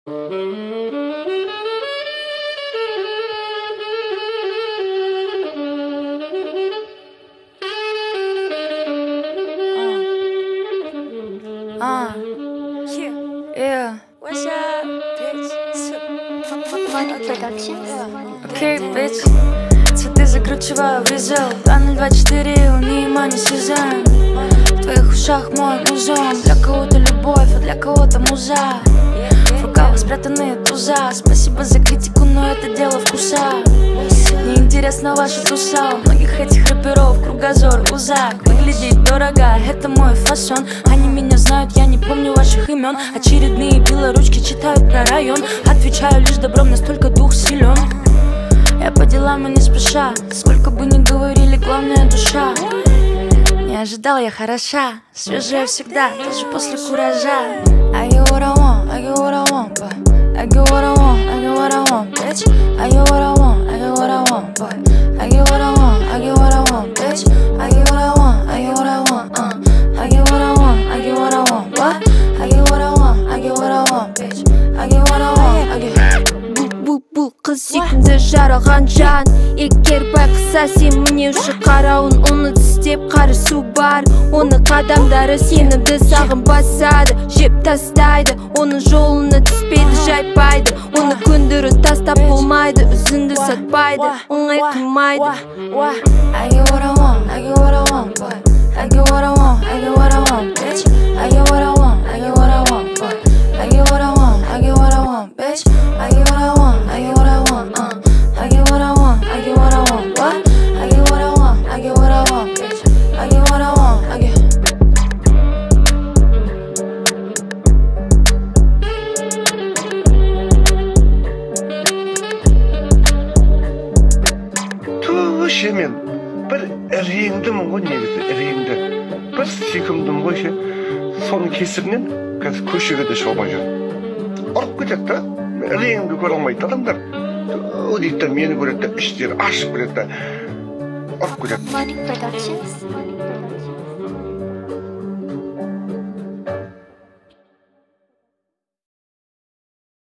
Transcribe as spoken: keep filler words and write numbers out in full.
Uh, yeah, yeah. What's up, bitch? Money Productions. Окей, bitch. Цветы закручиваю визел. два ноль два четыре, унима не сезон. В твоих ушах мой музон. Для кого-то любовь, а для кого-то муза. В рукавах спрятанные туза. Спасибо за критику, но это дело вкуса. Мне интересна ваша туса. У многих этих рэперов кругозор узак. Выглядит дорого, это мой фасон. Они меня знают, я не помню ваших имен. Очередные белоручки читают про район. Отвечаю лишь добром, настолько дух силен. Я по делам и не спеша. Сколько бы ни говорили, главное душа. Не ожидал, я хороша. Свежая всегда, даже после куража. I get what I want, I get what I want, but I get what I want, I get what I want, bitch. I get what I want, I get what I want, but I get what I want, I get what I want, bitch. I get what I want, I get what I want, uh. I get what I want, I get what I want, what? I get what I want, I get what I want, bitch. I get what I want, I get. Бұл қыз сүйкімді жаралған жан. Егер байқаса сен мінеуші қарауын, оны тістеп қарысу бар. Оны қадамдары сенімді сағын басады, жеп тастайды. Оны жолына түспейді, жайпайды. Оны көндірі тастап болмайды, үзінді сатпайды, оңай қылмайды. I get what I want, I get what I want, but I get what I want, I get what I want, bitch. I get what I want, I get what I want, but I get what I want, I get what I want, bitch. I get what I want, I get what I want, uh. I get what I want, I get what I want, what? I get what I want, I get what I want, bitch. I get what I want, I get. Tuğuşe men bir eriyindim ғой негізі, eriyinді. Bir сүйкімдім ғой ше. Соның кесірінен қазір көшеге де шыға алмай жүрмін. Ұрып кетеді да, eriyinді көре алмайды адамдар. О дейді, мені көреді, іштері ашып кетеді, ұрып кетеді. Money Productions.